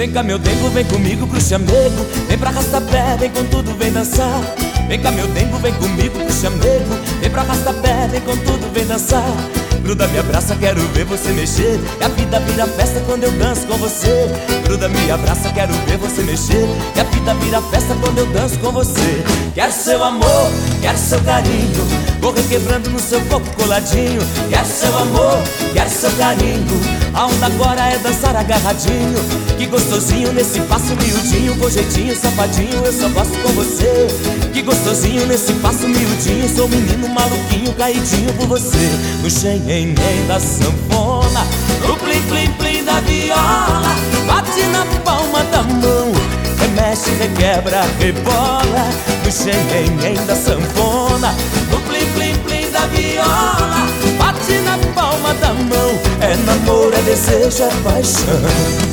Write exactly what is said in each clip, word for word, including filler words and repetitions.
Vem cá meu dengo, vem comigo pro chamego. Vem pra arrasta-pé, vem com tudo, vem dançar. Vem cá meu dengo, vem comigo pro chamego. Vem pra arrasta-pé, vem com tudo, vem dançar. Gruda, me abraça, quero ver você mexer. E a vida vira festa quando eu danço com você. Gruda, me abraça, quero ver você mexer. E a vida vira festa quando eu danço com você. Quero seu amor, quero seu carinho. Vou requebrando no seu corpo coladinho. Quero seu amor, quero seu carinho. A onda agora é dançar agarradinho. Que gostosinho nesse passo miudinho. Com jeitinho, safadinho, eu só gosto com você. Que gostosinho nesse passo miudinho. Sou menino maluquinho, caidinho por você. No xenhenhen da sanfona, no plim plim plim da viola. Bate na palma da mão, remexe, requebra, rebola. No xenhenhen da sanfona, no plim plim plim da viola. Bate na palma da mão, é namoro, é desejo, é paixão.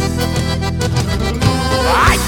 Ai!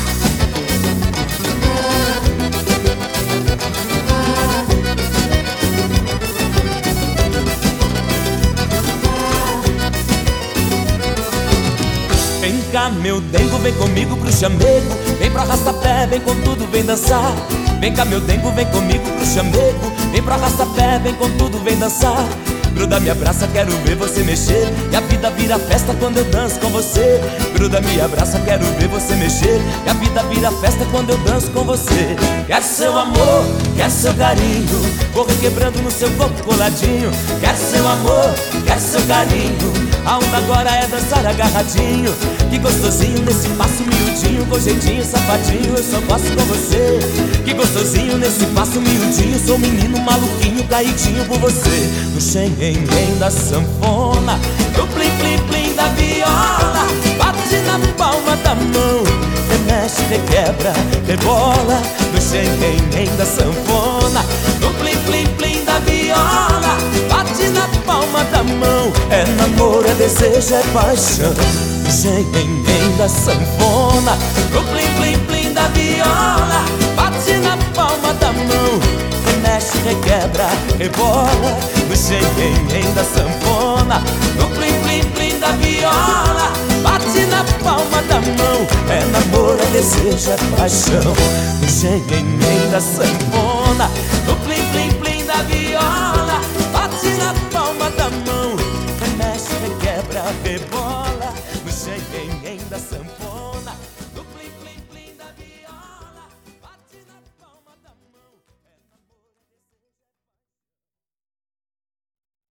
Vem cá meu dengo, vem comigo pro chamego. Vem pro arrasta-pé, vem com tudo, vem dançar. Vem cá meu dengo, vem comigo pro chamego. Vem pro arrasta-pé, vem com tudo, vem dançar. Gruda, me abraça, quero ver você mexer. E a vida vira festa quando eu danço com você. Gruda, me abraça, quero ver você mexer. E a vida vira festa quando eu danço com você. Quero seu amor, quero seu carinho. Vou requebrando no seu corpo coladinho. Quero seu amor, quero seu carinho. A onda agora é dançar agarradinho. Que gostosinho nesse passo miudinho. Com jeitinho, safadinho, eu só gosto com você. Que gostosinho nesse passo miudinho. Sou menino maluquinho, caidinho por você. No xenhenhen da sanfona, no plim plim plim da viola. Bate na palma da mão, remexe, requebra, rebola. No xenhenhen da sanfona, no plim plim plim da viola. Bate na palma da mão, é namoro, é desejo, é paixão. No xenhenhen da sanfona, no plim plim plim da viola. Bate na palma da mão, remexe, requebra, rebola. No xenhenhen da sanfona, no plim plim plim da viola. Bate na palma da mão, é namoro, é desejo, é paixão. No xenhenhen da sanfona, no plim plim plim da viola. Bate na palma da mão, remexe, requebra, rebola.